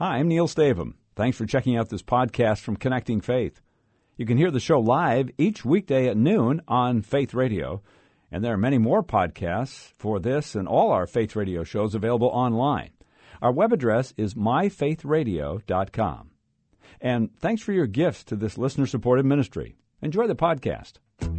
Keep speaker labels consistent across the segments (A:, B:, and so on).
A: Hi, I'm Neil Stavum. Thanks for checking out this podcast from Connecting Faith. You can hear the show live each weekday at noon on Faith Radio, and there are many more podcasts for this and all our Faith Radio shows available online. Our web address is myfaithradio.com. And thanks for your gifts to this listener-supported ministry. Enjoy the podcast.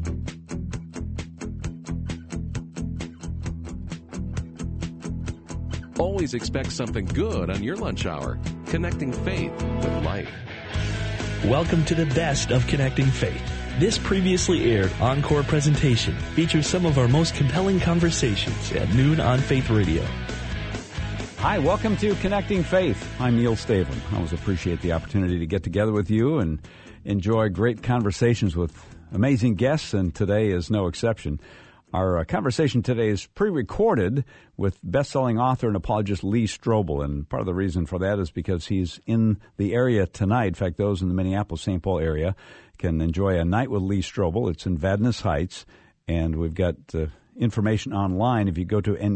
B: Always expect something good on your lunch hour. Connecting Faith with Life.
C: Welcome to the best of Connecting Faith. This previously aired encore presentation features some of our most compelling conversations at noon on Faith Radio.
A: Hi, welcome to Connecting Faith. I'm Neil Stavum. I always appreciate the opportunity to get together with you and enjoy great conversations with amazing guests, and today is no exception. Our conversation today is pre-recorded with best-selling author and apologist Lee Strobel, and part of the reason for that is because he's in the area tonight. In fact, those in the Minneapolis-St. Paul area can enjoy a night with Lee Strobel. It's in Vadnais Heights, and we've got information online. If you go to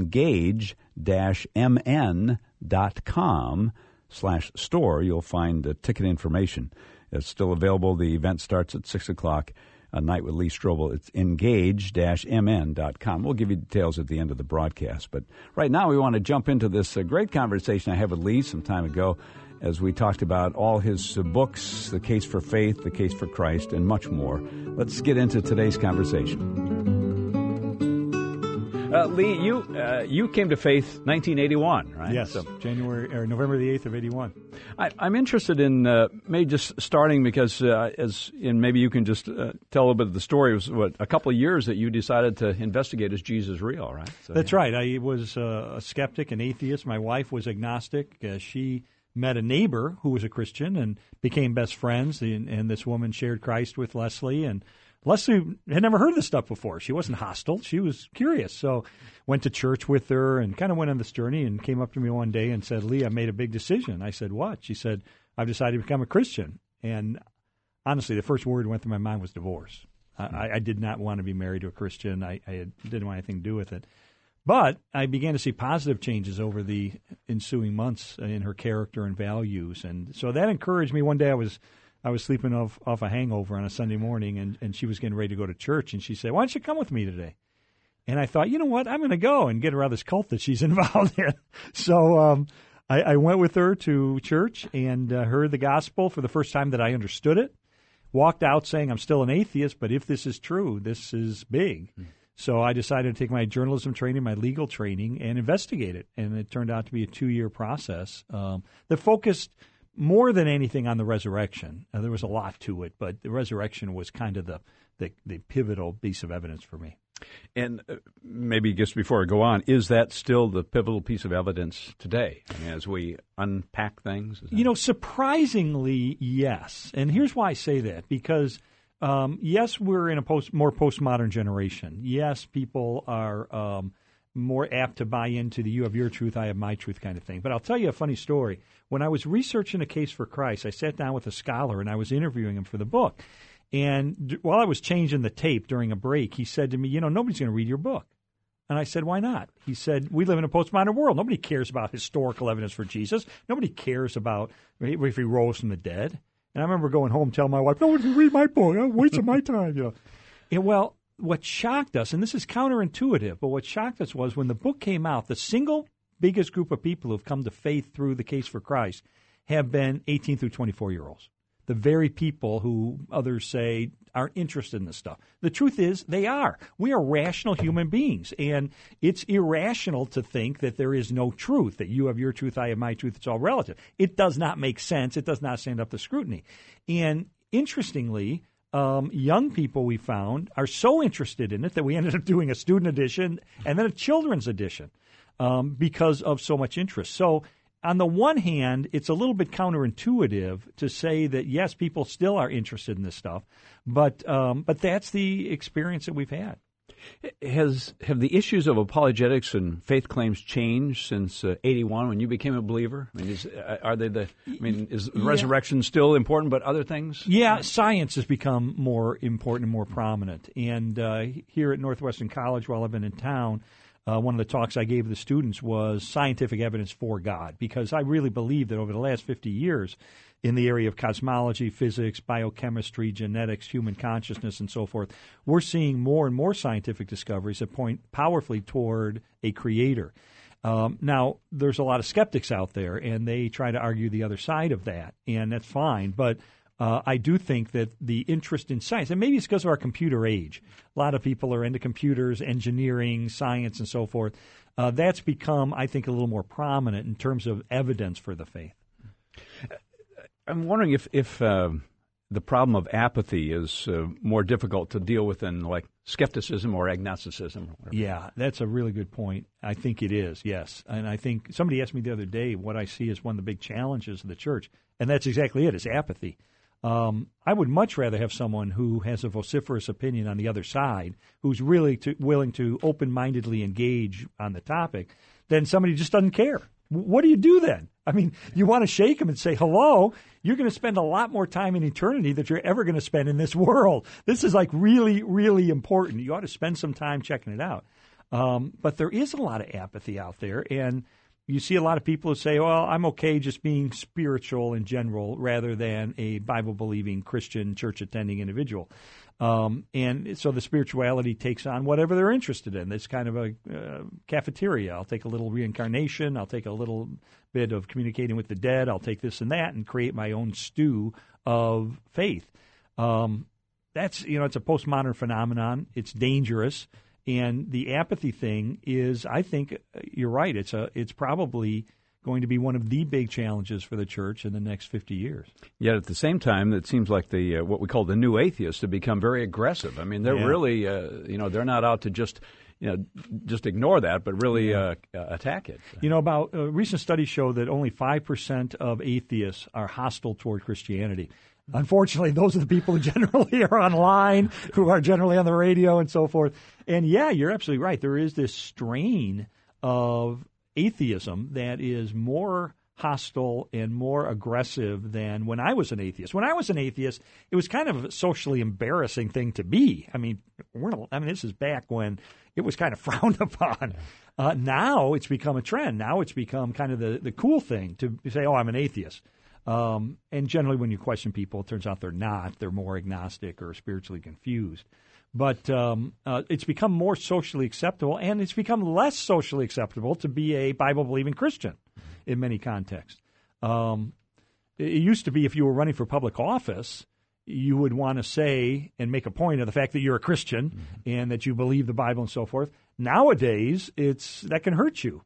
A: engage-mn.com/store, you'll find ticket information. It's still available. The event starts at 6 o'clock. A Night with Lee Strobel. It's engage-mn.com. We'll give you details at the end of the broadcast. But right now we want to jump into this great conversation I had with Lee some time ago as we talked about all his books, The Case for Faith, The Case for Christ, and much more. Let's get into today's conversation. Lee, you came to faith 1981, right?
D: Yes, so, November the 8th of 81.
A: I'm interested in maybe just starting because, maybe you can just tell a little bit of the story. It was, a couple of years that you decided to investigate, is Jesus real, right? So,
D: That's right. I was a skeptic, an atheist. My wife was agnostic. She met a neighbor who was a Christian and became best friends, and this woman shared Christ with Leslie, and Leslie had never heard of this stuff before. She wasn't hostile. She was curious. So went to church with her and kind of went on this journey and came up to me one day and said, Lee, I made a big decision. I said, what? She said, I've decided to become a Christian. And honestly, the first word that went through my mind was divorce. I did not want to be married to a Christian. I didn't want anything to do with it. But I began to see positive changes over the ensuing months in her character and values. And so that encouraged me. One day I was sleeping off a hangover on a Sunday morning, and she was getting ready to go to church, and she said, why don't you come with me today? And I thought, you know what, I'm going to go and get her out of this cult that she's involved in. So I went with her to church and heard the gospel for the first time that I understood it, walked out saying I'm still an atheist, but if this is true, this is big. So I decided to take my journalism training, my legal training, and investigate it. And it turned out to be a 2-year process that focused more than anything on the resurrection. There was a lot to it, but the resurrection was kind of the pivotal piece of evidence for me.
A: And maybe just before I go on, is that still the pivotal piece of evidence today? I mean, as we unpack things?
D: Surprisingly, yes. And here's why I say that, because yes, we're in a more postmodern generation. Yes, people are more apt to buy into the you have your truth, I have my truth kind of thing. But I'll tell you a funny story. When I was researching A Case for Christ, I sat down with a scholar and I was interviewing him for the book. And while I was changing the tape during a break, he said to me, nobody's going to read your book. And I said, why not? He said, we live in a postmodern world. Nobody cares about historical evidence for Jesus. Nobody cares about if he rose from the dead. And I remember going home telling my wife, no one can read my book. I'm wasting my time. And well, what shocked us, and this is counterintuitive, but what shocked us was when the book came out, the single biggest group of people who've come to faith through The Case for Christ have been 18 through 24-year-olds. The very people who others say aren't interested in this stuff. The truth is they are. We are rational human beings, and it's irrational to think that there is no truth, that you have your truth, I have my truth, it's all relative. It does not make sense. It does not stand up to scrutiny. And interestingly, young people we found are so interested in it that we ended up doing a student edition and then a children's edition because of so much interest. So on the one hand, it's a little bit counterintuitive to say that, yes, people still are interested in this stuff, but that's the experience that we've had.
A: Have the issues of apologetics and faith claims changed since 81 when you became a believer? I mean, is resurrection still important, but other things?
D: Yeah, science has become more important and more prominent. And here at Northwestern College, while I've been in town, one of the talks I gave the students was scientific evidence for God, because I really believe that over the last 50 years in the area of cosmology, physics, biochemistry, genetics, human consciousness, and so forth, we're seeing more and more scientific discoveries that point powerfully toward a creator. Now, there's a lot of skeptics out there, and they try to argue the other side of that, and that's fine. But I do think that the interest in science, and maybe it's because of our computer age, a lot of people are into computers, engineering, science, and so forth. That's become, I think, a little more prominent in terms of evidence for the faith.
A: I'm wondering if the problem of apathy is more difficult to deal with than like skepticism or agnosticism. Or
D: yeah, that's a really good point. I think it is, yes. And I think somebody asked me the other day what I see as one of the big challenges of the church, and that's exactly it, is apathy. I would much rather have someone who has a vociferous opinion on the other side, who's really willing to open-mindedly engage on the topic, than somebody who just doesn't care. What do you do then? I mean, you want to shake them and say, hello, you're going to spend a lot more time in eternity that you're ever going to spend in this world. This is like really, really important. You ought to spend some time checking it out. But there is a lot of apathy out there, and you see a lot of people who say, well, I'm okay just being spiritual in general rather than a Bible-believing Christian church-attending individual. And so the spirituality takes on whatever they're interested in. It's kind of a cafeteria. I'll take a little reincarnation. I'll take a little bit of communicating with the dead. I'll take this and that and create my own stew of faith. That's, it's a postmodern phenomenon. It's dangerous. And the apathy thing is, I think you're right. It's probably going to be one of the big challenges for the church in the next 50 years.
A: Yet at the same time, it seems like the what we call the new atheists have become very aggressive. I mean, they're really, they're not out to just ignore that, but really attack it.
D: About recent studies show that only 5% of atheists are hostile toward Christianity. Unfortunately, those are the people who generally are online, who are generally on the radio and so forth. And yeah, you're absolutely right. There is this strain of atheism that is more hostile and more aggressive than when I was an atheist. When I was an atheist, it was kind of a socially embarrassing thing to be. I mean, this is back when it was kind of frowned upon. Now it's become a trend. Now it's become kind of the cool thing to say, oh, I'm an atheist. And generally when you question people, it turns out they're not. They're more agnostic or spiritually confused. But it's become more socially acceptable, and it's become less socially acceptable to be a Bible-believing Christian in many contexts. It used to be if you were running for public office, you would want to say and make a point of the fact that you're a Christian and that you believe the Bible and so forth. Nowadays, that can hurt you.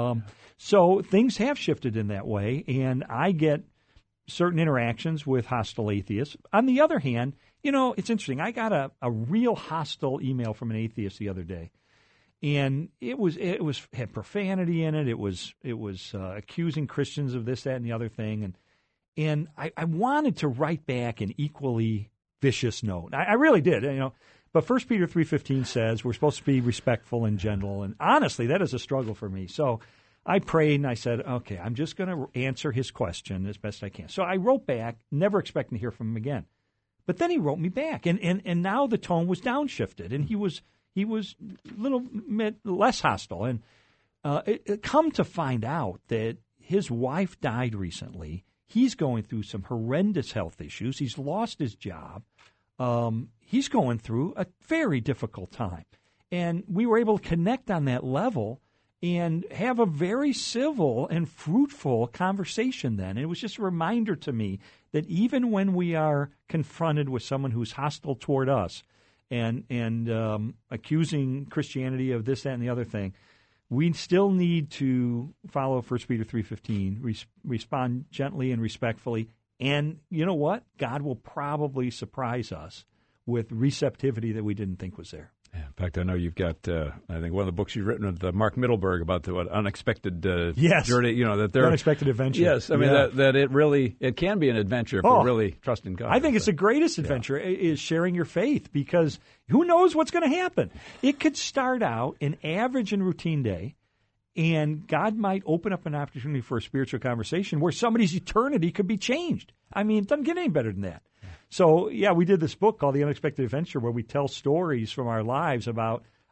D: So things have shifted in that way, and I get certain interactions with hostile atheists. On the other hand, it's interesting. I got a real hostile email from an atheist the other day, and it had profanity in it. It was accusing Christians of this, that, and the other thing, and I wanted to write back an equally vicious note. I really did, But 1 Peter 3:15 says we're supposed to be respectful and gentle, and honestly, that is a struggle for me. So I prayed and I said, okay, I'm just going to answer his question as best I can. So I wrote back, never expecting to hear from him again. But then he wrote me back, and now the tone was downshifted, and he was a little bit less hostile. And it come to find out that his wife died recently. He's going through some horrendous health issues. He's lost his job. He's going through a very difficult time. And we were able to connect on that level and have a very civil and fruitful conversation then. And it was just a reminder to me that even when we are confronted with someone who's hostile toward us and accusing Christianity of this, that, and the other thing, we still need to follow 1 Peter 3:15, respond gently and respectfully. And you know what? God will probably surprise us with receptivity that we didn't think was there.
A: Yeah, in fact, I know you've got, I think, one of the books you've written with Mark Mittelberg about the unexpected journey, that they're
D: unexpected adventure.
A: Yes, I mean, that it can be an adventure if we're really trusting God.
D: I think it's the greatest adventure is sharing your faith, because who knows what's going to happen. It could start out an average and routine day, and God might open up an opportunity for a spiritual conversation where somebody's eternity could be changed. I mean, it doesn't get any better than that. So, we did this book called The Unexpected Adventure, where we tell stories from our lives about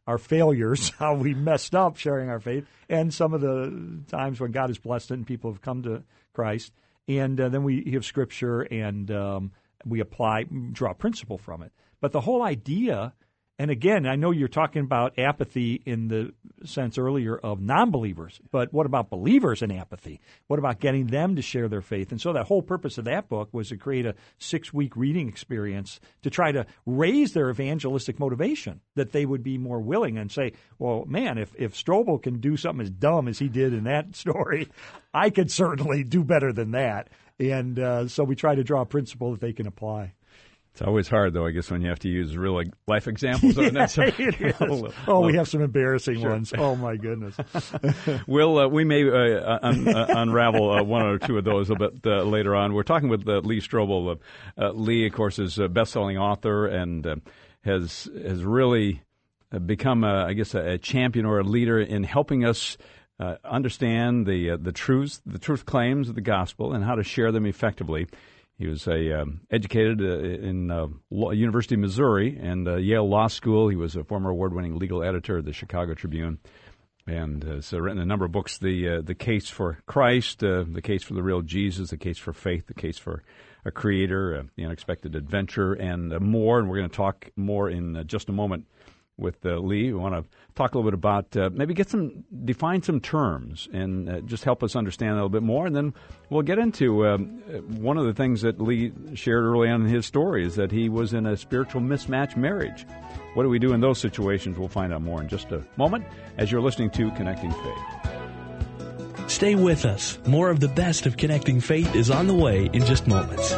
D: our failures, how we messed up sharing our faith, and some of the times when God has blessed it and people have come to Christ. And then we have Scripture and we draw principle from it. But the whole idea, and again, I know you're talking about apathy in the sense earlier of non-believers, but what about believers in apathy? What about getting them to share their faith? And so that whole purpose of that book was to create a 6-week reading experience to try to raise their evangelistic motivation, that they would be more willing and say, well, man, if Strobel can do something as dumb as he did in that story, I could certainly do better than that. And so we try to draw a principle that they can apply.
A: It's always hard, though, I guess, when you have to use real life examples.
D: Yeah, it is. We have some embarrassing ones. Oh, my goodness.
A: We may unravel one or two of those a bit later on. We're talking with Lee Strobel. Lee, of course, is a best-selling author and has really become, a champion or a leader in helping us understand the truth claims of the gospel and how to share them effectively. He was educated in University of Missouri and Yale Law School. He was a former award-winning legal editor of the Chicago Tribune, and has written a number of books: the Case for Christ, the Case for the Real Jesus, the Case for Faith, the Case for a Creator, the Unexpected Adventure, and more. And we're going to talk more in just a moment with Lee. We want to talk a little bit about define some terms and just help us understand a little bit more. And then we'll get into one of the things that Lee shared early on in his story is that he was in a spiritual mismatch marriage. What do we do in those situations? We'll find out more in just a moment as you're listening to Connecting Faith.
C: Stay with us. More of the best of Connecting Faith is on the way in just moments.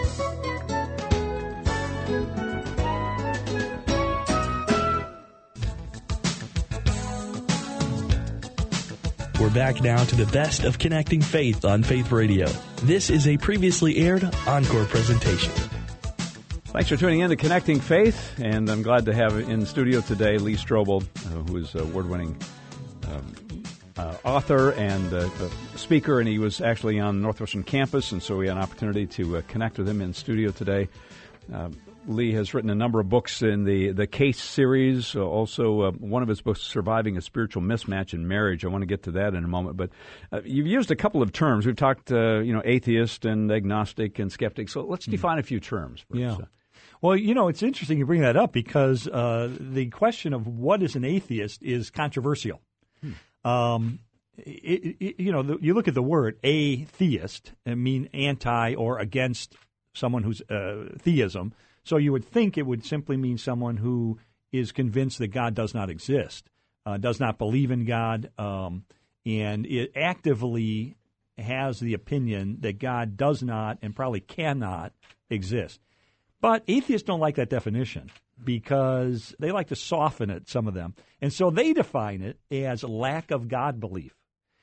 C: We're back now to the best of Connecting Faith on Faith Radio. This is a previously aired encore presentation.
A: Thanks for tuning in to Connecting Faith, and I'm glad to have in studio today Lee Strobel, who is an award-winning author and speaker, and he was actually on Northwestern campus, and so we had an opportunity to connect with him in studio today. Lee has written a number of books in the Case series, also one of his books, Surviving a Spiritual Mismatch in Marriage. I want to get to that in a moment, but you've used a couple of terms. We've talked, atheist and agnostic and skeptic, so let's define a few terms first.
D: Yeah. Well, it's interesting you bring that up because the question of what is an atheist is controversial. You look at the word atheist and mean anti or against someone who's theism. So you would think it would simply mean someone who is convinced that God does not exist, does not believe in God, and it actively has the opinion that God does not and probably cannot exist. But atheists don't like that definition because they like to soften it, some of them. And so they define it as lack of God belief.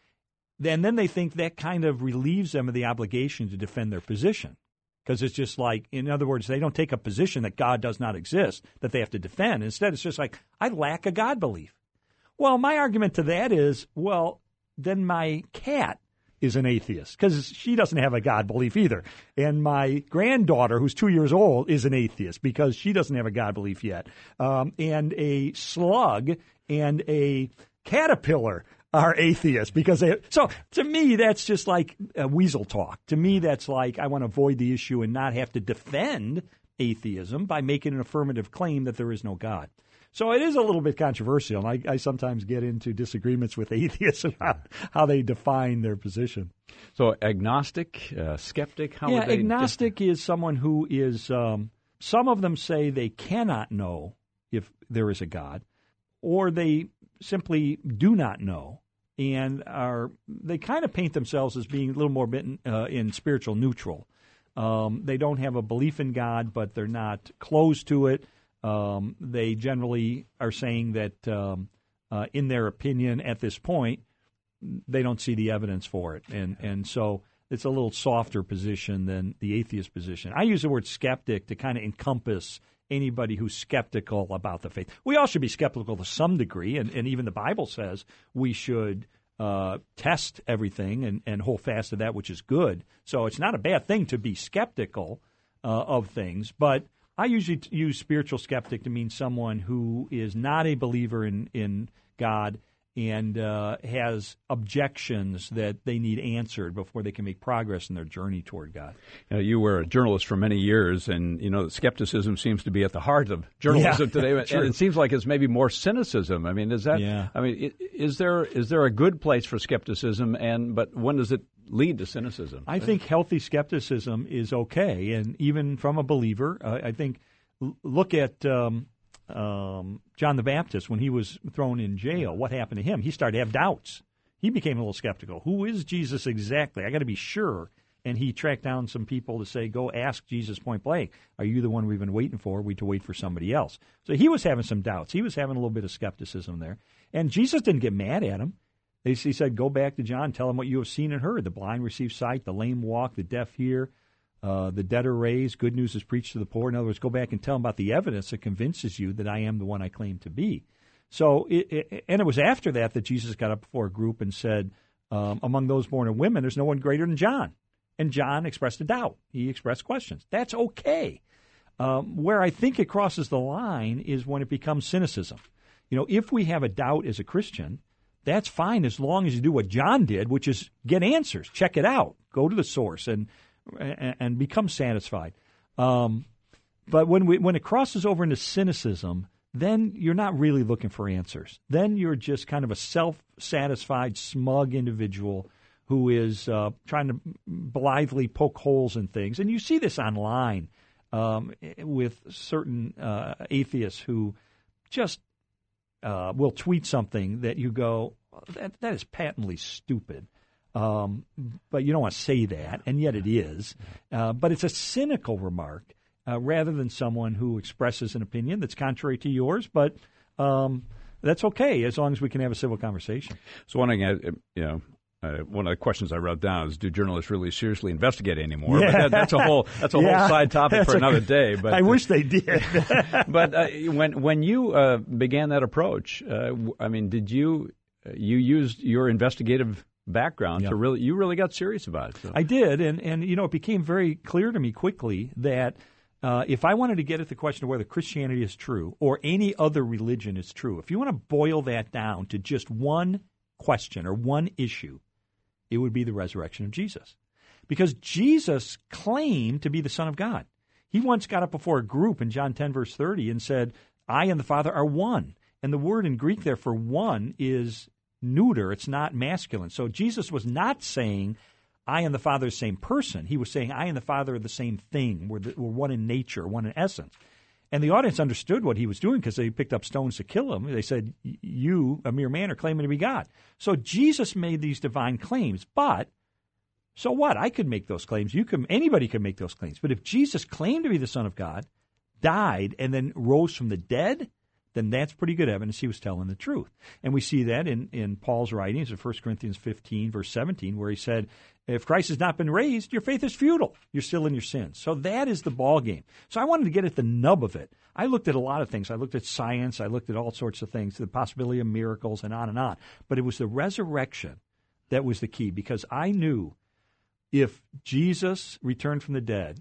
D: And then they think that kind of relieves them of the obligation to defend their position. Because it's just like, in other words, they don't take a position that God does not exist that they have to defend. Instead, it's just like, I lack a God belief. Well, my argument to that is, well, then my cat is an atheist because she doesn't have a God belief either. And my granddaughter, who's 2 years old, is an atheist because she doesn't have a God belief yet. And a slug and a caterpillar are atheists because so to me that's just like weasel talk. To me that's like I want to avoid the issue and not have to defend atheism by making an affirmative claim that there is no God. So it is a little bit controversial, and I sometimes get into disagreements with atheists about how they define their position.
A: So agnostic, skeptic, how would they
D: agnostic is someone who is some of them say they cannot know if there is a God, or they simply do not know, and they kind of paint themselves as being a little more in spiritual neutral. They don't have a belief in God, but they're not closed to it. They generally are saying that, in their opinion, at this point, they don't see the evidence for it, and so it's a little softer position than the atheist position. I use the word skeptic to kind of encompass anybody who's skeptical about the faith. We all should be skeptical to some degree, and even the Bible says we should test everything and hold fast to that which is good. So it's not a bad thing to be skeptical of things, but I usually use spiritual skeptic to mean someone who is not a believer in God and has objections that they need answered before they can make progress in their journey toward God.
A: You were a journalist for many years, and skepticism seems to be at the heart of journalism today. And it seems like it's maybe more cynicism. I mean, is that?
D: Yeah.
A: I mean, is there a good place for skepticism? But when does it lead to cynicism?
D: I think healthy skepticism is okay, and even from a believer, I think. Look at John the Baptist when he was thrown in jail. What happened to him? He started to have doubts. He became a little skeptical. Who is Jesus exactly? I got to be sure. And he tracked down some people to say, go ask Jesus point blank, are you the one we've been waiting for? Or are we to wait for somebody else? So he was having some doubts. He was having a little bit of skepticism there. And Jesus didn't get mad at him. He said, go back to John, tell him what you have seen and heard. The blind receive sight, the lame walk, the deaf hear. The dead are raised, good news is preached to the poor. In other words, go back and tell them about the evidence that convinces you that I am the one I claim to be. So, and it was after that Jesus got up before a group and said, among those born of women, there's no one greater than John. And John expressed a doubt. He expressed questions. That's okay. Where I think it crosses the line is when it becomes cynicism. If we have a doubt as a Christian, that's fine as long as you do what John did, which is get answers, check it out, go to the source, and become satisfied. But when it crosses over into cynicism, then you're not really looking for answers. Then you're just kind of a self-satisfied, smug individual who is trying to blithely poke holes in things. And you see this online with certain atheists who just will tweet something that you go, that is patently stupid. But you don't want to say that, and yet it is. But it's a cynical remark rather than someone who expresses an opinion that's contrary to yours. But that's okay as long as we can have a civil conversation.
A: So one of the questions I wrote down is, do journalists really seriously investigate anymore?
D: Yeah.
A: But that's a whole side topic for another day. But
D: I wish they did.
A: But when you began that approach, did you used your investigative background to you really got serious about it? So.
D: I did, and it became very clear to me quickly that if I wanted to get at the question of whether Christianity is true or any other religion is true, if you want to boil that down to just one question or one issue, it would be the resurrection of Jesus. Because Jesus claimed to be the Son of God. He once got up before a group in John 10, verse 30, and said, I and the Father are one. And the word in Greek there for one is neuter. It's not masculine. So Jesus was not saying, I and the Father are the same person. He was saying, I and the Father are the same thing. We're one in nature, one in essence. And the audience understood what he was doing because they picked up stones to kill him. They said, you, a mere man, are claiming to be God. So Jesus made these divine claims. But so what? I could make those claims. Anybody could make those claims. But if Jesus claimed to be the Son of God, died, and then rose from the dead, then that's pretty good evidence he was telling the truth. And we see that in Paul's writings in 1 Corinthians 15, verse 17, where he said, if Christ has not been raised, your faith is futile. You're still in your sins. So that is the ball game. So I wanted to get at the nub of it. I looked at a lot of things. I looked at science. I looked at all sorts of things, the possibility of miracles and on and on. But it was the resurrection that was the key, because I knew if Jesus returned from the dead,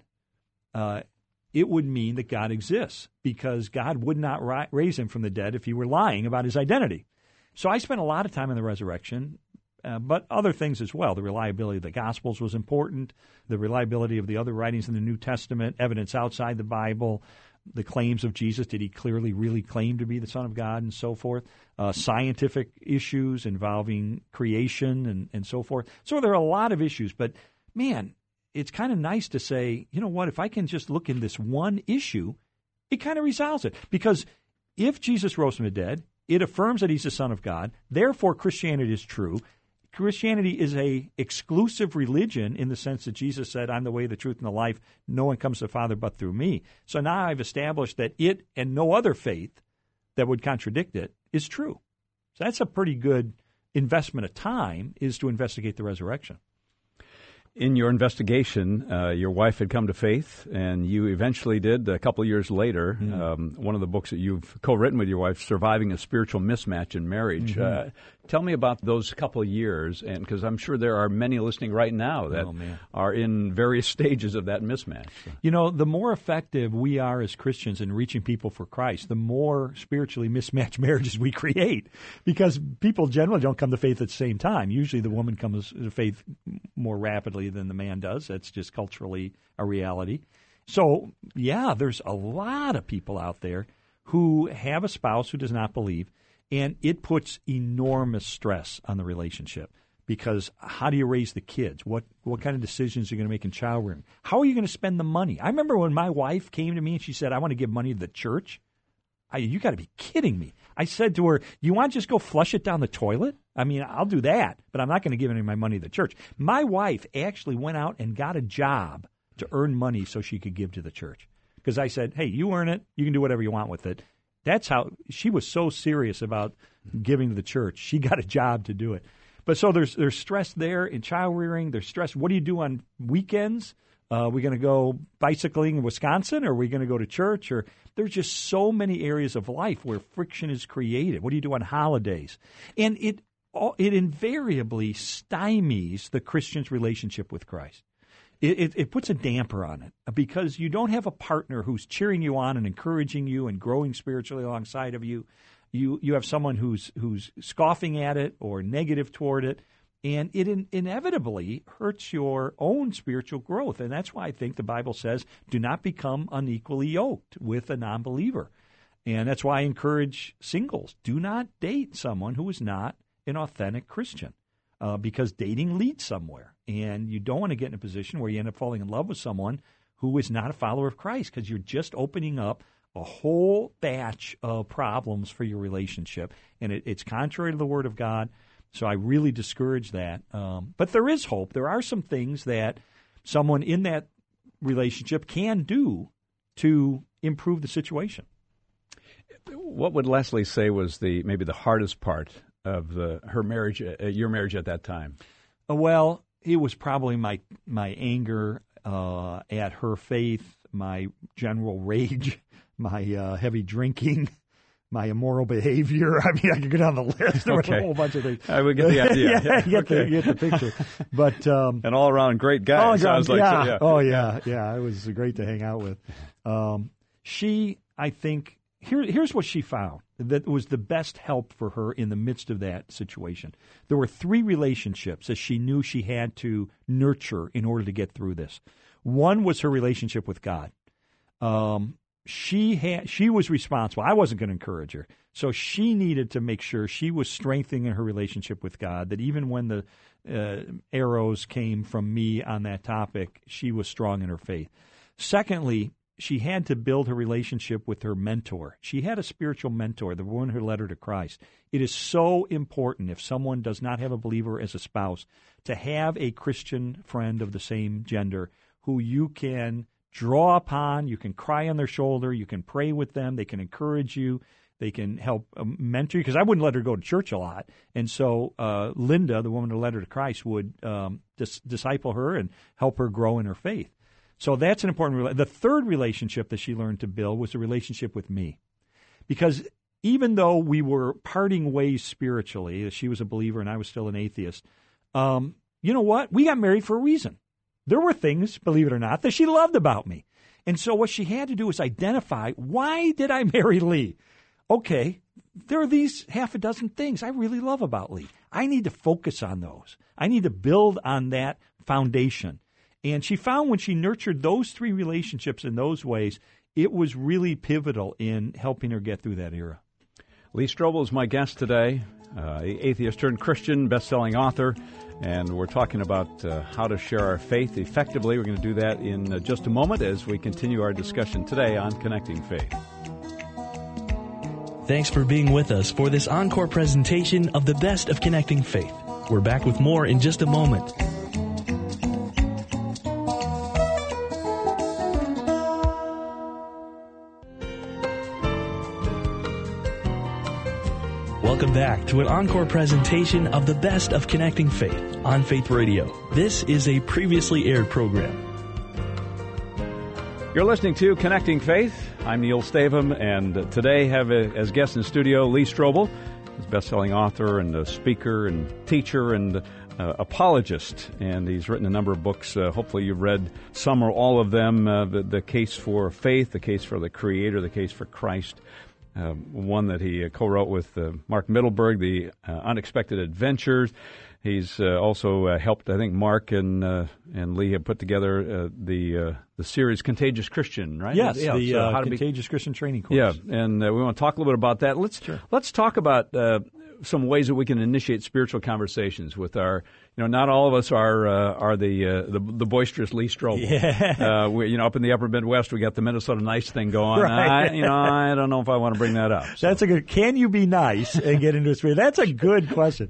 D: it would mean that God exists, because God would not raise him from the dead if he were lying about his identity. So I spent a lot of time on the resurrection, but other things as well. The reliability of the Gospels was important, the reliability of the other writings in the New Testament, evidence outside the Bible, the claims of Jesus. Did he clearly really claim to be the Son of God, and so forth? Scientific issues involving creation and so forth. So there are a lot of issues, but man, it's kind of nice to say, you know what, if I can just look in this one issue, it kind of resolves it. Because if Jesus rose from the dead, it affirms that he's the Son of God. Therefore, Christianity is true. Christianity is a exclusive religion in the sense that Jesus said, I'm the way, the truth, and the life. No one comes to the Father but through me. So now I've established that it and no other faith that would contradict it is true. So that's a pretty good investment of time, is to investigate the resurrection.
A: In your investigation, your wife had come to faith, and you eventually did a couple of years later. One of the books that you've co-written with your wife, Surviving a Spiritual Mismatch in Marriage. Tell me about those couple of years, and because I'm sure there are many listening right now that are in various stages of that mismatch.
D: You know, the more effective we are as Christians in reaching people for Christ, the more spiritually mismatched marriages we create, because people generally don't come to faith at the same time. Usually the woman comes to faith more rapidly than the man does. That's just culturally a reality. So, yeah, there's a lot of people out there who have a spouse who does not believe, and it puts enormous stress on the relationship, because how do you raise the kids? What kind of decisions are you going to make in child rearing? How are you going to spend the money? I remember when my wife came to me and she said, I want to give money to the church. You got to be kidding me. I said to her, you want to just go flush it down the toilet? I mean, I'll do that, but I'm not going to give any of my money to the church. My wife actually went out and got a job to earn money so she could give to the church. Because I said, hey, you earn it. You can do whatever you want with it. That's how she was so serious about giving to the church. She got a job to do it. But so there's stress there in child rearing. There's stress. What do you do on weekends? Are we going to go bicycling in Wisconsin, or are we going to go to church? Or there's just so many areas of life where friction is created. What do you do on holidays? And it invariably stymies the Christian's relationship with Christ. It puts a damper on it, because you don't have a partner who's cheering you on and encouraging you and growing spiritually alongside of you. You have someone who's scoffing at it or negative toward it, and it inevitably hurts your own spiritual growth. And that's why I think the Bible says, do not become unequally yoked with a non-believer. And that's why I encourage singles, do not date someone who is not an authentic Christian, because dating leads somewhere. And you don't want to get in a position where you end up falling in love with someone who is not a follower of Christ, because you're just opening up a whole batch of problems for your relationship. And it's contrary to the Word of God. So I really discourage that. But there is hope. There are some things that someone in that relationship can do to improve the situation.
A: What would Leslie say was maybe the hardest part of her marriage, your marriage at that time?
D: Well, it was probably my anger at her faith, my general rage, my heavy drinking, my immoral behavior. I mean, I could go down the list. There was a whole bunch of things.
A: I would get the idea.
D: You get the picture. But
A: an all-around great guy.
D: Sounds like. Yeah. Oh, yeah. It was great to hang out with. She, I think, here's what she found that was the best help for her in the midst of that situation. There were 3 relationships that she knew she had to nurture in order to get through this. One was her relationship with God. She was responsible. I wasn't going to encourage her. So she needed to make sure she was strengthening her relationship with God, that even when the arrows came from me on that topic, she was strong in her faith. Secondly, she had to build her relationship with her mentor. She had a spiritual mentor, the one who led her to Christ. It is so important, if someone does not have a believer as a spouse, to have a Christian friend of the same gender who you can draw upon, you can cry on their shoulder, you can pray with them, they can encourage you, they can help mentor you, because I wouldn't let her go to church a lot. And so Linda, the woman who led her to Christ, would disciple her and help her grow in her faith. So that's an important relationship. The third relationship that she learned to build was a relationship with me. Because even though we were parting ways spiritually, she was a believer and I was still an atheist, you know what? We got married for a reason. There were things, believe it or not, that she loved about me. And so what she had to do was identify, why did I marry Lee? Okay, there are these half a dozen things I really love about Lee. I need to focus on those. I need to build on that foundation. And she found when she nurtured those 3 relationships in those ways, it was really pivotal in helping her get through that era.
A: Lee Strobel is my guest today, atheist turned Christian, best-selling author, and we're talking about how to share our faith effectively. We're going to do that in just a moment as we continue our discussion today on Connecting Faith.
C: Thanks for being with us for this encore presentation of the best of Connecting Faith. We're back with more in just a moment. Welcome back to an encore presentation of the best of Connecting Faith on Faith Radio. This is a previously aired program.
A: You're listening to Connecting Faith. I'm Neil Stavum, and today have as guest in studio Lee Strobel. He's a best-selling author and a speaker and teacher and apologist, and he's written a number of books. Hopefully you've read some or all of them. The Case for Faith, The Case for the Creator, The Case for Christ. One that he co-wrote with Mark Middleberg, The Unexpected Adventures. He's also helped, I think, Mark and Lee have put together the series Contagious Christian, right?
D: Yes, the Contagious Christian Training Course.
A: Yeah, and we want to talk a little bit about that. Let's talk about some ways that we can initiate spiritual conversations with our, not all of us are the boisterous Lee Strobel.
D: Yeah.
A: We, up in the upper Midwest, we got the Minnesota nice thing going.
D: Right.
A: I don't know if I want to bring that up. So.
D: That's a good. Can you be nice and get into a spirit? That's a good question.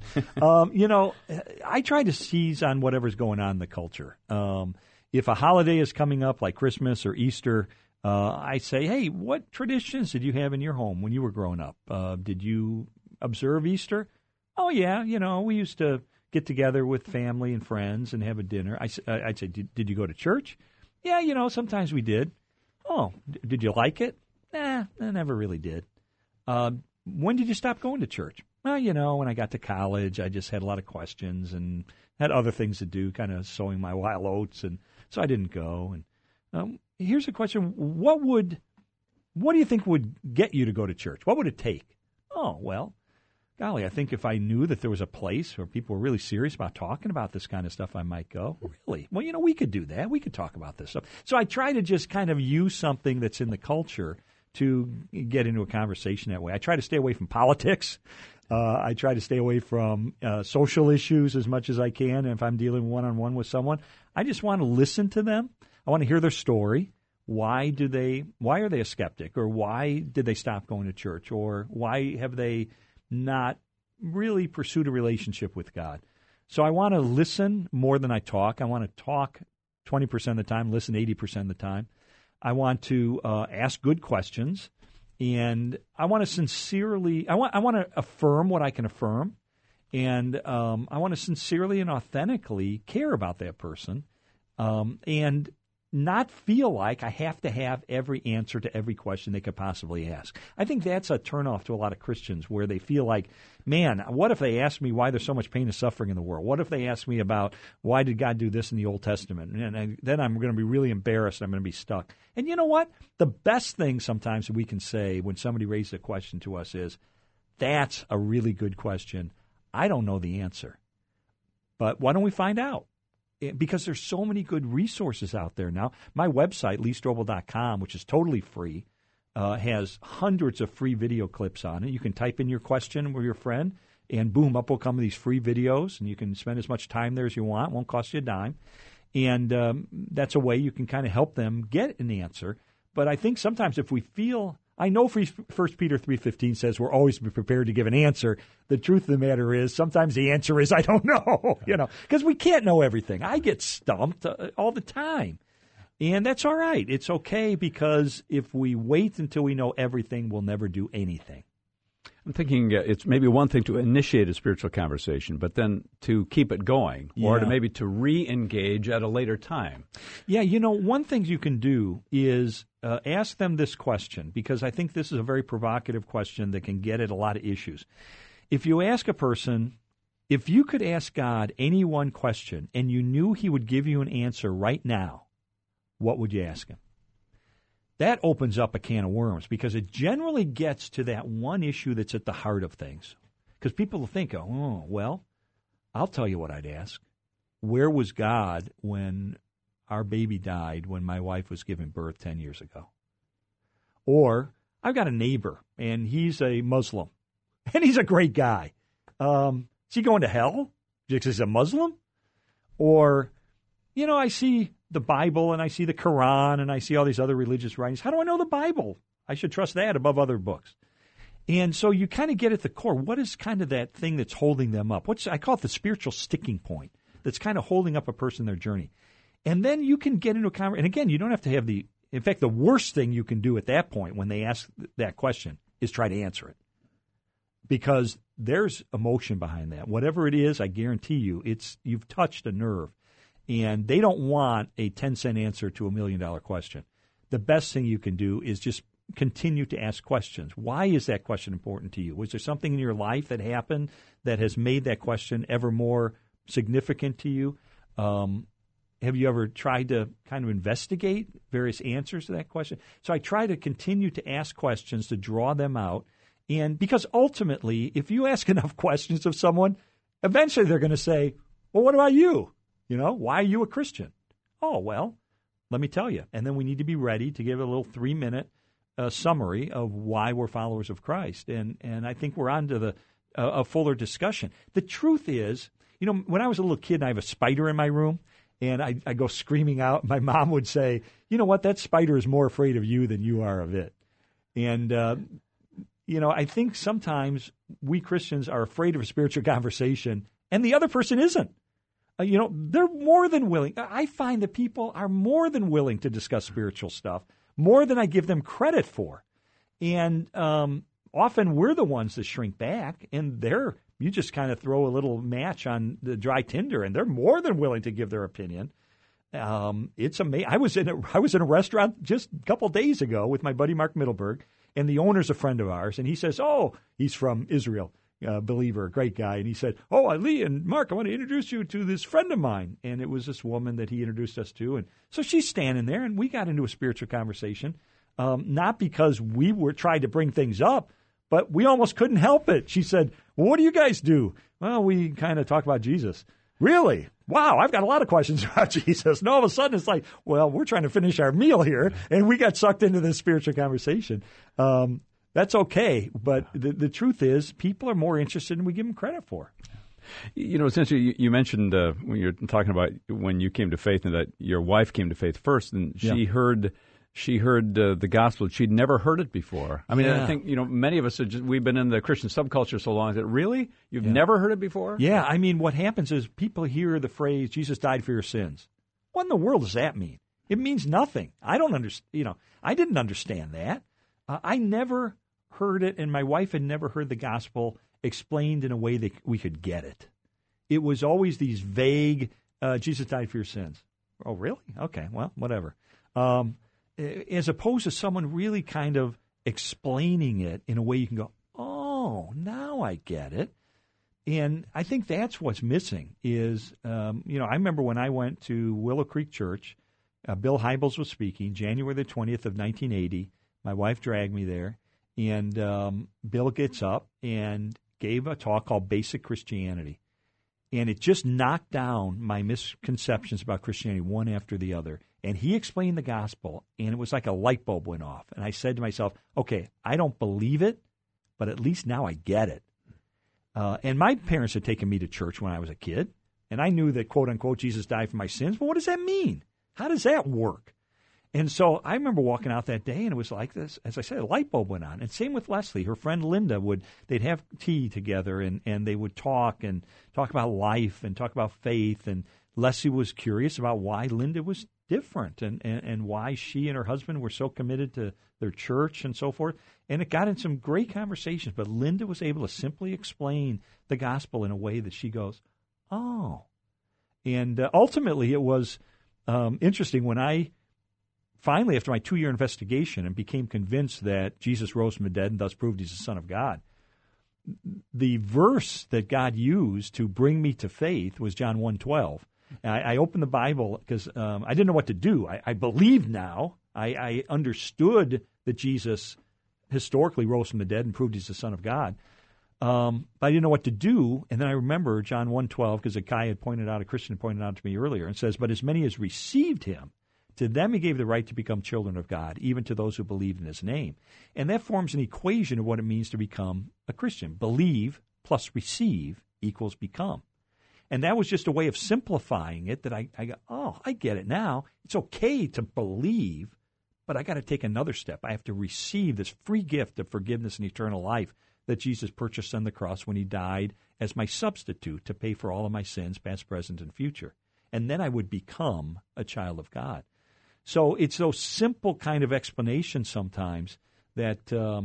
D: I try to seize on whatever's going on in the culture. If a holiday is coming up, like Christmas or Easter, I say, hey, what traditions did you have in your home when you were growing up? Did you observe Easter? Oh, yeah, we used to get together with family and friends and have a dinner. I'd say, did you go to church? Yeah, sometimes we did. Oh, did you like it? Nah, I never really did. When did you stop going to church? Well, when I got to college, I just had a lot of questions and had other things to do, kind of sowing my wild oats, and so I didn't go. And here's a question: what do you think would get you to go to church? What would it take? Oh, well, golly, I think if I knew that there was a place where people were really serious about talking about this kind of stuff, I might go. Really? Well, we could do that. We could talk about this stuff. So I try to just kind of use something that's in the culture to get into a conversation that way. I try to stay away from politics. I try to stay away from social issues as much as I can. And if I'm dealing one-on-one with someone, I just want to listen to them. I want to hear their story. Why are they a skeptic? Or why did they stop going to church? Or why have they not really pursued a relationship with God? So I want to listen more than I talk. I want to talk 20% of the time, listen 80% of the time. I want to ask good questions, and I want to sincerely. I want to affirm what I can affirm, and I want to sincerely and authentically care about that person, and not feel like I have to have every answer to every question they could possibly ask. I think that's a turnoff to a lot of Christians, where they feel like, man, what if they ask me why there's so much pain and suffering in the world? What if they ask me about why did God do this in the Old Testament? And then I'm going to be really embarrassed and I'm going to be stuck. And you know what? The best thing sometimes that we can say when somebody raises a question to us is, that's a really good question. I don't know the answer. But why don't we find out? Because there's so many good resources out there now. My website, leestrobel.com, which is totally free, has hundreds of free video clips on it. You can type in your question with your friend, and boom, up will come these free videos, and you can spend as much time there as you want. It won't cost you a dime. And that's a way you can kind of help them get an answer. But I think sometimes if we feel... I know 1 Peter 3:15 says we're always prepared to give an answer. The truth of the matter is sometimes the answer is I don't know, because we can't know everything. I get stumped all the time. And that's all right. It's okay, because if we wait until we know everything, we'll never do anything.
A: I'm thinking it's maybe one thing to initiate a spiritual conversation, but then to keep it going, or to re-engage at a later time.
D: Yeah, one thing you can do is ask them this question, because I think this is a very provocative question that can get at a lot of issues. If you ask a person, if you could ask God any one question and you knew he would give you an answer right now, what would you ask him? That opens up a can of worms, because it generally gets to that one issue that's at the heart of things. Because people think, oh, well, I'll tell you what I'd ask. Where was God when our baby died when my wife was giving birth 10 years ago? Or I've got a neighbor, and he's a Muslim, and he's a great guy. Is he going to hell because he's a Muslim? Or, I see the Bible, and I see the Quran, and I see all these other religious writings. How do I know the Bible? I should trust that above other books. And so you kind of get at the core. What is kind of that thing that's holding them up? I call it the spiritual sticking point that's kind of holding up a person in their journey. And then you can get into a conversation. And again, you don't have to have in fact, the worst thing you can do at that point when they ask that question is try to answer it. Because there's emotion behind that. Whatever it is, I guarantee you, you've touched a nerve. And they don't want a 10-cent answer to $1 million question. The best thing you can do is just continue to ask questions. Why is that question important to you? Was there something in your life that happened that has made that question ever more significant to you? Have you ever tried to kind of investigate various answers to that question? So I try to continue to ask questions to draw them out. And because ultimately, if you ask enough questions of someone, eventually they're going to say, well, what about you? Why are you a Christian? Oh, well, let me tell you. And then we need to be ready to give a little 3-minute summary of why we're followers of Christ. And I think we're on to a fuller discussion. The truth is, when I was a little kid and I have a spider in my room, and I go screaming out, my mom would say, you know what, that spider is more afraid of you than you are of it. And, I think sometimes we Christians are afraid of a spiritual conversation, and the other person isn't. They're more than willing. I find that people are more than willing to discuss spiritual stuff, more than I give them credit for. And often we're the ones that shrink back, and you just kind of throw a little match on the dry tinder, and they're more than willing to give their opinion. It's amazing. I was in a restaurant just a couple days ago with my buddy Mark Middleberg, and the owner's a friend of ours, and he says, he's from Israel. Believer, great guy. And he said, Lee and Mark, I want to introduce you to this friend of mine. And it was this woman that he introduced us to. And so she's standing there, and we got into a spiritual conversation, not because we were trying to bring things up, but we almost couldn't help it. She said, well, what do you guys do? Well, we kind of talk about Jesus. Really? Wow, I've got a lot of questions about Jesus. And all of a sudden it's like, well, we're trying to finish our meal here, and we got sucked into this spiritual conversation. That's okay, but the truth is people are more interested than we give them credit for.
A: Essentially, you mentioned when you're talking about when you came to faith and that your wife came to faith first, and she heard the gospel. She'd never heard it before. I mean, I think, many of us, we've been in the Christian subculture so long that really? You've never heard it before?
D: Yeah, I mean, what happens is people hear the phrase, Jesus died for your sins. What in the world does that mean? It means nothing. I don't understand. I didn't understand that. I never heard it, and my wife had never heard the gospel explained in a way that we could get it. It was always these vague, Jesus died for your sins. Oh, really? Okay, well, whatever. As opposed to someone really kind of explaining it in a way you can go, oh, now I get it. And I think that's what's missing is, I remember when I went to Willow Creek Church, Bill Hybels was speaking, January the 20th of 1980. My wife dragged me there, and Bill gets up and gave a talk called Basic Christianity. And it just knocked down my misconceptions about Christianity one after the other. And he explained the gospel, and it was like a light bulb went off. And I said to myself, okay, I don't believe it, but at least now I get it. And my parents had taken me to church when I was a kid, and I knew that, quote, unquote, Jesus died for my sins. But what does that mean? How does that work? And so I remember walking out that day, and it was like this, as I said, a light bulb went on. And same with Leslie. Her friend Linda they'd have tea together, and they would talk about life and talk about faith. And Leslie was curious about why Linda was different and why she and her husband were so committed to their church and so forth. And it got in some great conversations. But Linda was able to simply explain the gospel in a way that she goes, oh. And ultimately it was interesting when I finally, after my 2-year investigation and became convinced that Jesus rose from the dead and thus proved he's the Son of God, the verse that God used to bring me to faith was John 1:12. I opened the Bible because I didn't know what to do. I believed now. I understood that Jesus historically rose from the dead and proved he's the Son of God. But I didn't know what to do. And then I remember John 1:12, because a Christian had pointed out to me earlier, and says, but as many as received him, to them he gave the right to become children of God, even to those who believe in his name. And that forms an equation of what it means to become a Christian. Believe plus receive equals become. And that was just a way of simplifying it that I go, oh, I get it now. It's okay to believe, but I got to take another step. I have to receive this free gift of forgiveness and eternal life that Jesus purchased on the cross when he died as my substitute to pay for all of my sins, past, present, and future. And then I would become a child of God. So it's those simple kind of explanations sometimes that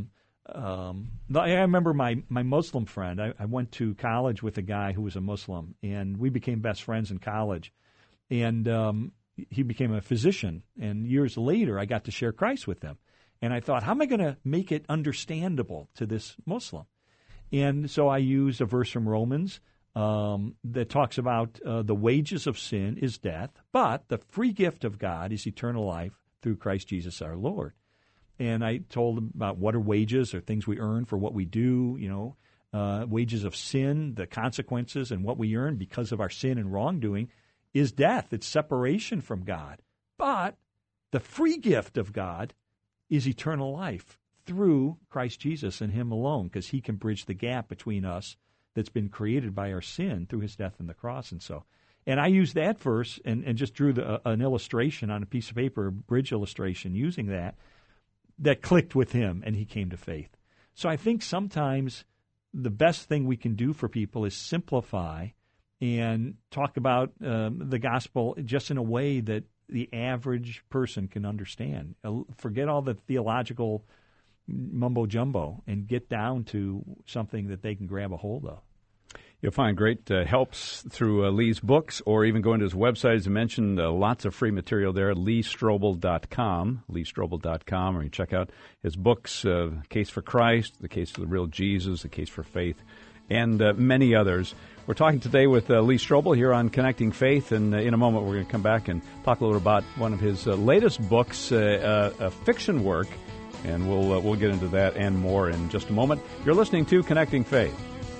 D: I remember my Muslim friend. I went to college with a guy who was a Muslim, and we became best friends in college. And he became a physician. And years later, I got to share Christ with him. And I thought, how am I going to make it understandable to this Muslim? And so I used a verse from Romans that talks about the wages of sin is death, but the free gift of God is eternal life through Christ Jesus our Lord. And I told him about what are wages, or things we earn for what we do, wages of sin, the consequences, and what we earn because of our sin and wrongdoing is death. It's separation from God. But the free gift of God is eternal life through Christ Jesus and him alone, because he can bridge the gap between us that's been created by our sin through his death on the cross. And I used that verse and just drew an illustration on a piece of paper, a bridge illustration using that clicked with him, and he came to faith. So I think sometimes the best thing we can do for people is simplify and talk about the gospel just in a way that the average person can understand. Forget all the theological mumbo-jumbo and get down to something that they can grab a hold of.
A: You'll find great helps through Lee's books, or even going to his website. As I mentioned, lots of free material there, leestrobel.com, or you check out his books, Case for Christ, The Case for the Real Jesus, The Case for Faith, and many others. We're talking today with Lee Strobel here on Connecting Faith, and in a moment we're going to come back and talk a little about one of his latest books, a fiction work, and we'll get into that and more in just a moment. You're listening to Connecting Faith.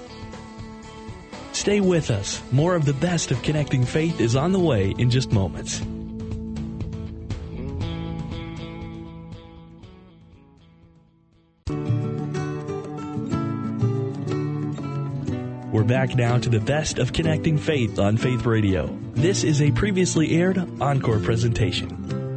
C: Stay with us. More of the best of Connecting Faith is on the way in just moments. We're back now to the best of Connecting Faith on Faith Radio. This is a previously aired encore presentation.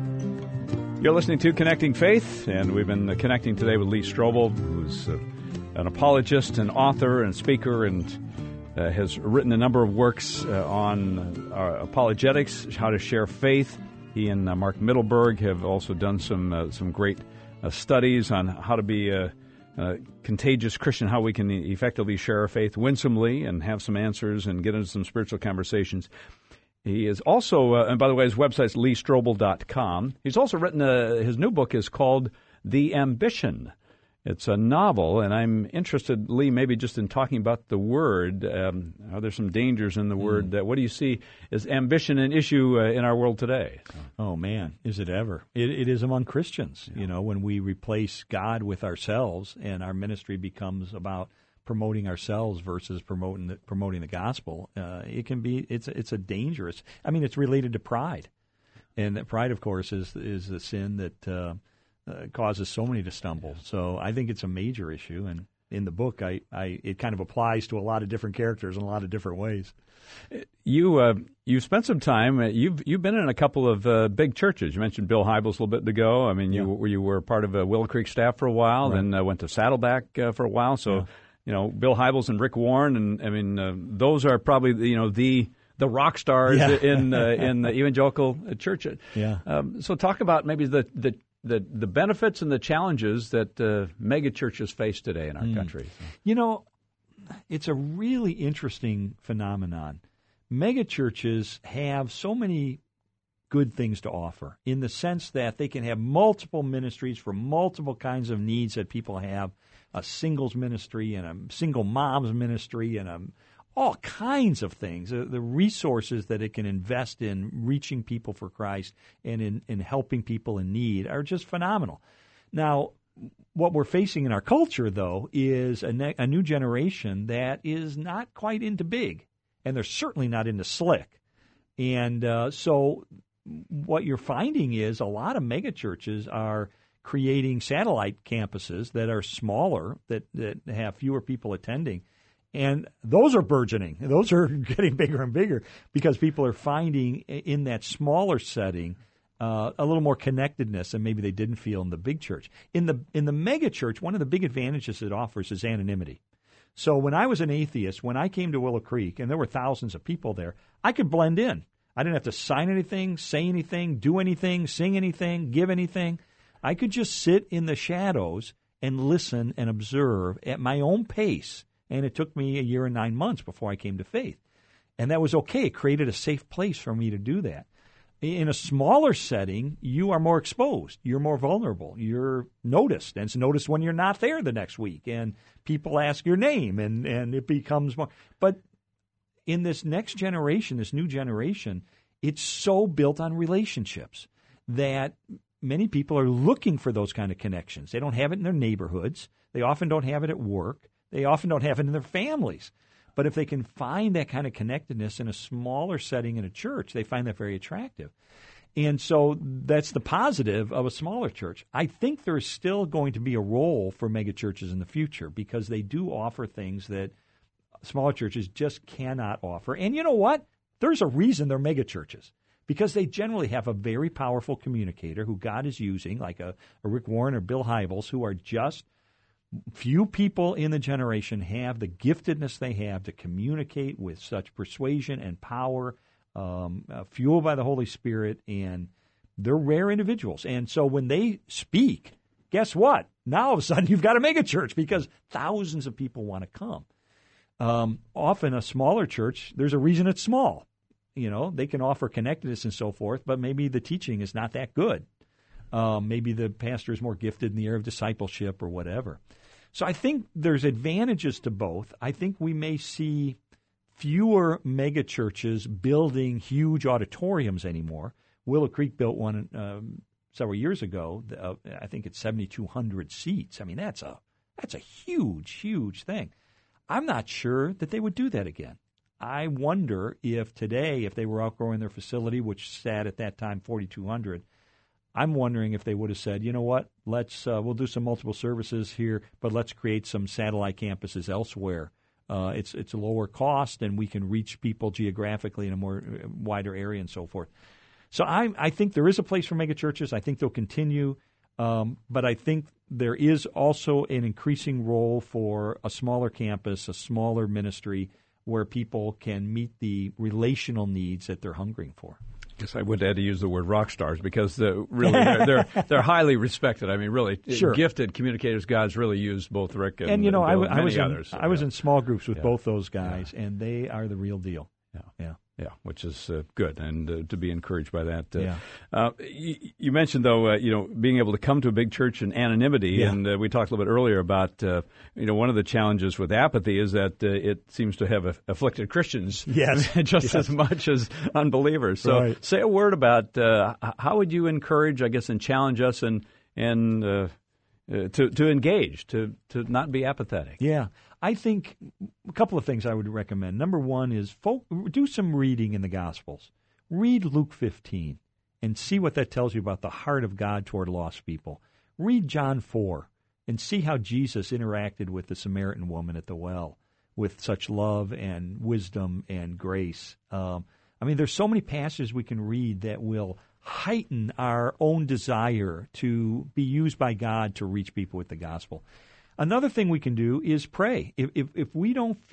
A: You're listening to Connecting Faith, and we've been connecting today with Lee Strobel, who's an apologist, an author, and speaker, and has written a number of works on apologetics, how to share faith. He and Mark Mittelberg have also done some great studies on how to be a contagious Christian, how we can effectively share our faith winsomely and have some answers and get into some spiritual conversations. He is also, and by the way, his website is leestrobel.com. He's also written, his new book is called The Ambition. It's a novel, and I'm interested, Lee, maybe just in talking about the word. Are there some dangers in the word? What do you see as ambition an issue in our world today?
D: Oh, man, is it ever? It is among Christians. Yeah. When we replace God with ourselves and our ministry becomes about promoting ourselves versus promoting the gospel, it can be, it's a dangerous, it's related to pride. And that pride, of course, is the sin that causes so many to stumble. So I think it's a major issue, and in the book, it kind of applies to a lot of different characters in a lot of different ways.
A: You spent some time. You've been in a couple of big churches. You mentioned Bill Hybels a little bit ago. You were part of Willow Creek staff for a while, right. Then went to Saddleback for a while. So Bill Hybels and Rick Warren, and those are probably the rock stars in the evangelical church. Yeah. So talk about maybe the benefits and the challenges that mega churches face today in our country.
D: It's a really interesting phenomenon. Mega churches have so many good things to offer in the sense that they can have multiple ministries for multiple kinds of needs that people have, a singles ministry and a single mom's ministry and all kinds of things. The resources that it can invest in reaching people for Christ and in helping people in need are just phenomenal. Now, what we're facing in our culture, though, is a new generation that is not quite into big, and they're certainly not into slick. And so what you're finding is a lot of megachurches are creating satellite campuses that are smaller, that have fewer people attending. And those are burgeoning. Those are getting bigger and bigger because people are finding in that smaller setting a little more connectedness than maybe they didn't feel in the big church. In the mega church, one of the big advantages it offers is anonymity. So when I was an atheist, when I came to Willow Creek, and there were thousands of people there, I could blend in. I didn't have to sign anything, say anything, do anything, sing anything, give anything. I could just sit in the shadows and listen and observe at my own pace. And it took me 1 year and 9 months before I came to faith. And that was okay. It created a safe place for me to do that. In a smaller setting, you are more exposed. You're more vulnerable. You're noticed. And it's noticed when you're not there the next week. And people ask your name, and it becomes more. But in this next generation, this new generation, it's so built on relationships that many people are looking for those kind of connections. They don't have it in their neighborhoods. They often don't have it at work. They often don't have it in their families. But if they can find that kind of connectedness in a smaller setting in a church, they find that very attractive. And so that's the positive of a smaller church. I think there's still going to be a role for megachurches in the future because they do offer things that smaller churches just cannot offer. And you know what? There's a reason they're megachurches. Because they generally have a very powerful communicator who God is using, like a Rick Warren or Bill Hybels, who are just few people in the generation have the giftedness they have to communicate with such persuasion and power, fueled by the Holy Spirit, and they're rare individuals. And so when they speak, guess what? Now all of a sudden you've got a megachurch because thousands of people want to come. Often a smaller church, there's a reason it's small. You know, they can offer connectedness and so forth, but maybe the teaching is not that good. Maybe the pastor is more gifted in the area of discipleship or whatever. So I think there's advantages to both. I think we may see fewer megachurches building huge auditoriums anymore. Willow Creek built one several years ago. I think it's 7,200 seats. I mean, that's a huge, huge thing. I'm not sure that they would do that again. I wonder if today, if they were outgrowing their facility, which sat at that time 4,200, I'm wondering if they would have said, you know what, we'll do some multiple services here, but let's create some satellite campuses elsewhere. It's a lower cost, and we can reach people geographically in a more wider area and so forth. So I think there is a place for megachurches. I think they'll continue, but I think there is also an increasing role for a smaller campus, a smaller ministry, where people can meet the relational needs that they're hungering for.
A: I guess I would add to use the word rock stars because really they're highly respected. I mean, really
D: sure.
A: Gifted communicators. God's really used both Rick and
D: you know,
A: Bill,
D: I was
A: others.
D: I was in small groups with both those guys, and they are the real deal.
A: Yeah, which is good, and to be encouraged by that.
D: Yeah.
A: You mentioned, though, being able to come to a big church in anonymity,
D: Yeah.
A: and we talked a little bit earlier about, one of the challenges with apathy is that it seems to have afflicted Christians
D: Yes.
A: just as much as unbelievers. So
D: Right.
A: say a word about how would you encourage, I guess, and challenge us and to engage, to not be apathetic.
D: Yeah. I think a couple of things I would recommend. Number one is do some reading in the Gospels. Read Luke 15 and see what that tells you about the heart of God toward lost people. Read John 4 and see how Jesus interacted with the Samaritan woman at the well with such love and wisdom and grace. There's so many passages we can read that will heighten our own desire to be used by God to reach people with the gospel. Another thing we can do is pray. If we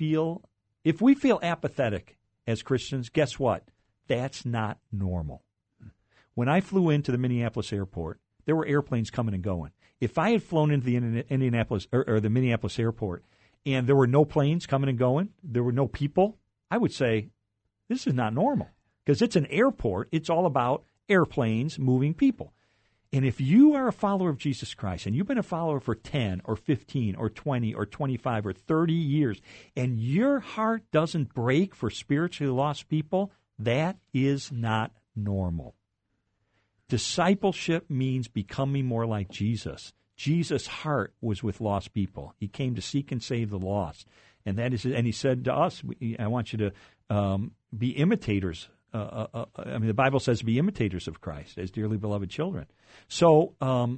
D: feel apathetic as Christians, guess what? That's not normal. When I flew into the Minneapolis airport, there were airplanes coming and going. If I had flown into the Indianapolis or the Minneapolis airport and there were no planes coming and going, there were no people, I would say this is not normal because it's an airport. It's all about airplanes moving people. And if you are a follower of Jesus Christ and you've been a follower for 10 or 15 or 20 or 25 or 30 years and your heart doesn't break for spiritually lost people, that is not normal. Discipleship means becoming more like Jesus. Jesus' heart was with lost people. He came to seek and save the lost. And he said to us, I want you to be imitators. The Bible says be imitators of Christ as dearly beloved children. So,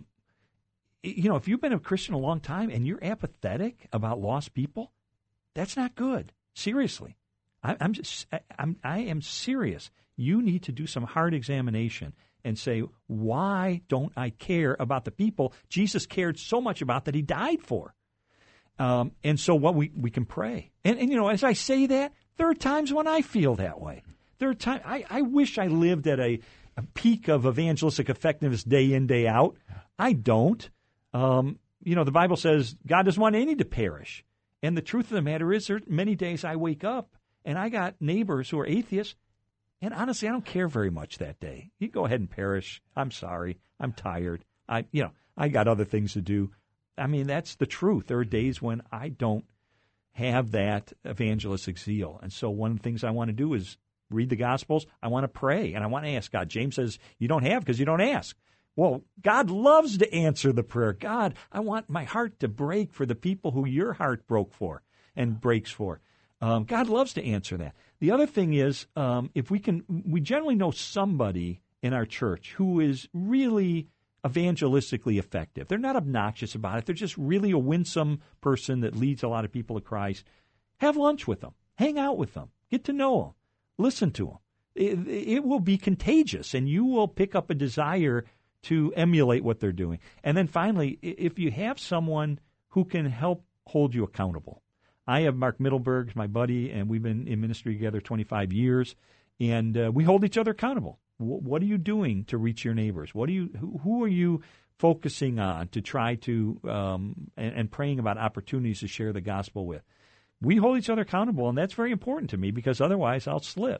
D: if you've been a Christian a long time and you're apathetic about lost people, that's not good. Seriously. I am serious. You need to do some hard examination and say, why don't I care about the people Jesus cared so much about that he died for? And so what we can pray. And as I say that, there are times when I feel that way. There are times I wish I lived at a peak of evangelistic effectiveness day in, day out. I don't. the Bible says God doesn't want any to perish. And the truth of the matter is, there are many days I wake up and I got neighbors who are atheists, and honestly, I don't care very much that day. You go ahead and perish. I'm sorry. I'm tired. I got other things to do. I mean, that's the truth. There are days when I don't have that evangelistic zeal. And so one of the things I want to do is read the Gospels. I want to pray, and I want to ask God. James says, you don't have because you don't ask. Well, God loves to answer the prayer. God, I want my heart to break for the people who your heart broke for and breaks for. God loves to answer that. The other thing is, if we generally know somebody in our church who is really evangelistically effective. They're not obnoxious about it. They're just really a winsome person that leads a lot of people to Christ. Have lunch with them. Hang out with them. Get to know them. Listen to them. It will be contagious, and you will pick up a desire to emulate what they're doing. And then finally, if you have someone who can help hold you accountable. I have Mark Middleberg, my buddy, and we've been in ministry together 25 years, and we hold each other accountable. What are you doing to reach your neighbors? Who are you focusing on to try to and praying about opportunities to share the gospel with? We hold each other accountable, and that's very important to me because otherwise I'll slip.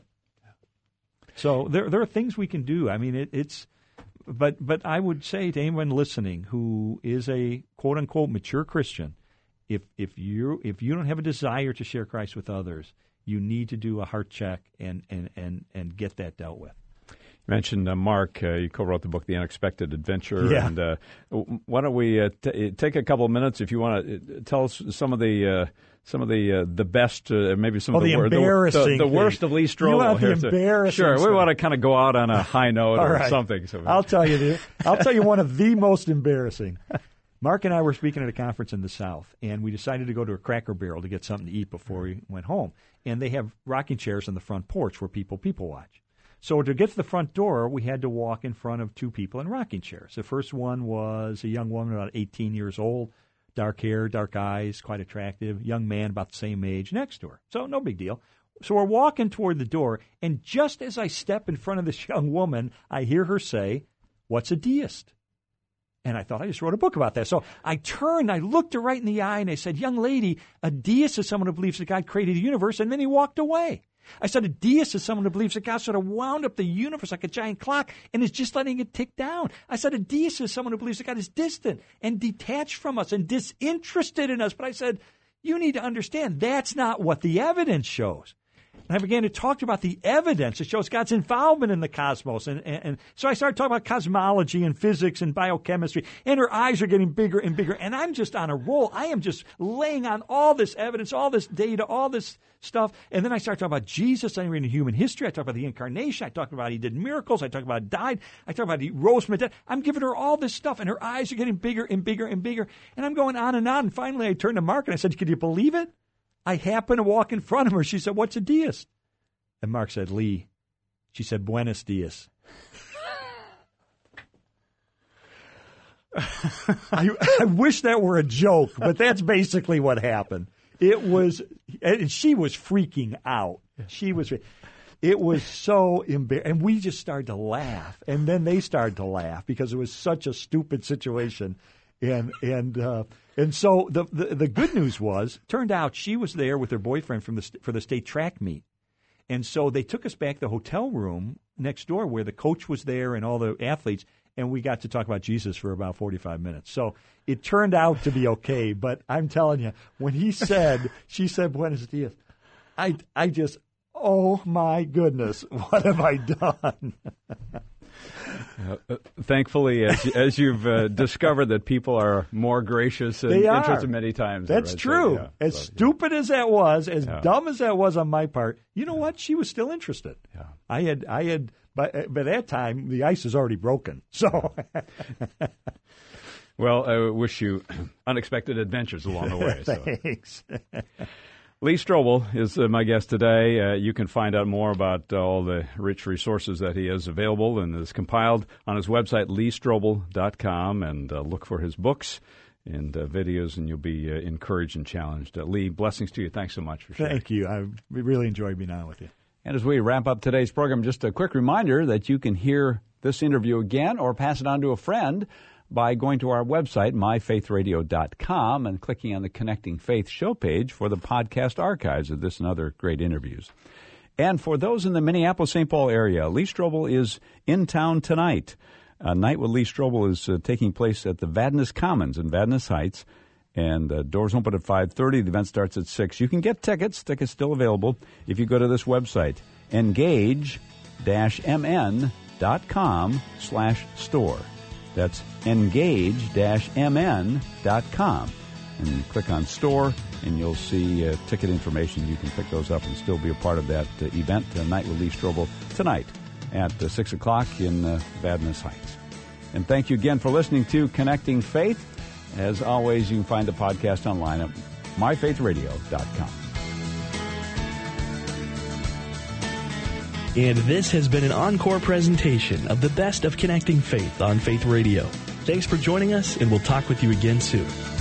D: So there are things we can do. I mean, but I would say to anyone listening who is a quote unquote mature Christian, if you don't have a desire to share Christ with others, you need to do a heart check and get that dealt with.
A: You mentioned Mark. You co-wrote the book, The Unexpected Adventure.
D: Yeah.
A: And why don't we take a couple of minutes if you want to tell us some of the best, maybe some of the
D: embarrassing,
A: the worst of Lee Strobel.
D: You want the embarrassing.
A: Sure,
D: stuff.
A: we want to kind of go out on a high note or
D: right.
A: something. So
D: I'll tell you one of the most embarrassing. Mark and I were speaking at a conference in the South, and we decided to go to a Cracker Barrel to get something to eat before we went home. And they have rocking chairs on the front porch where people watch. So to get to the front door, we had to walk in front of two people in rocking chairs. The first one was a young woman about 18 years old, dark hair, dark eyes, quite attractive, young man about the same age next to her. So no big deal. So we're walking toward the door, and just as I step in front of this young woman, I hear her say, "What's a deist?" And I thought, I just wrote a book about that. So I turned, I looked her right in the eye, and I said, "Young lady, a deist is someone who believes that God created the universe," and then he walked away. I said, a deist is someone who believes that God sort of wound up the universe like a giant clock and is just letting it tick down. I said, a deist is someone who believes that God is distant and detached from us and disinterested in us. But I said, you need to understand that's not what the evidence shows. And I began to talk about the evidence that shows God's involvement in the cosmos. And so I started talking about cosmology and physics and biochemistry. And her eyes are getting bigger and bigger. And I'm just on a roll. I am just laying on all this evidence, all this data, all this stuff. And then I started talking about Jesus. I read into human history. I talked about the incarnation. I talked about he did miracles. I talked about he died. I talked about he rose from the dead. I'm giving her all this stuff. And her eyes are getting bigger and bigger and bigger. And I'm going on and on. And finally I turned to Mark and I said, could you believe it? I happened to walk in front of her. She said, what's a deist? And Mark said, Lee. She said, buenos dias. I wish that were a joke, but that's basically what happened. It was, and she was freaking out. It was so embarrassing. And we just started to laugh. And then they started to laugh because it was such a stupid situation. And so the good news was, turned out she was there with her boyfriend for the state track meet. And so they took us back to the hotel room next door where the coach was there and all the athletes, and we got to talk about Jesus for about 45 minutes. So it turned out to be okay, but I'm telling you, when she said, buenos dias, I just, oh my goodness, what have I done?
A: Thankfully, as you've discovered that people are more gracious and interested many times.
D: That's true. So, yeah. As stupid as that was, as dumb as that was on my part, you know what? She was still interested. Yeah. I had, by that time, the ice is already broken. So,
A: well, I wish you unexpected adventures along the way.
D: Thanks.
A: So. Lee Strobel is my guest today. You can find out more about all the rich resources that he has available and is compiled on his website, leestrobel.com, and look for his books and videos, and you'll be encouraged and challenged. Lee, blessings to you. Thanks so much for sharing.
D: Thank you. I really enjoyed being on with you.
A: And as we wrap up today's program, just a quick reminder that you can hear this interview again or pass it on to a friend by going to our website, myfaithradio.com, and clicking on the Connecting Faith show page for the podcast archives of this and other great interviews. And for those in the Minneapolis-St. Paul area, Lee Strobel is in town tonight. Night with Lee Strobel is taking place at the Vadnais Commons in Vadnais Heights, and doors open at 5:30. The event starts at 6. You can get tickets. Tickets still available if you go to this website, engage-mn.com/store. That's engage-mn.com. And you click on store, and you'll see ticket information. You can pick those up and still be a part of that event, Night with Lee Strobel, tonight at 6 o'clock in Vadnais Heights. And thank you again for listening to Connecting Faith. As always, you can find the podcast online at myfaithradio.com.
C: And this has been an encore presentation of the best of Connecting Faith on Faith Radio. Thanks for joining us, and we'll talk with you again soon.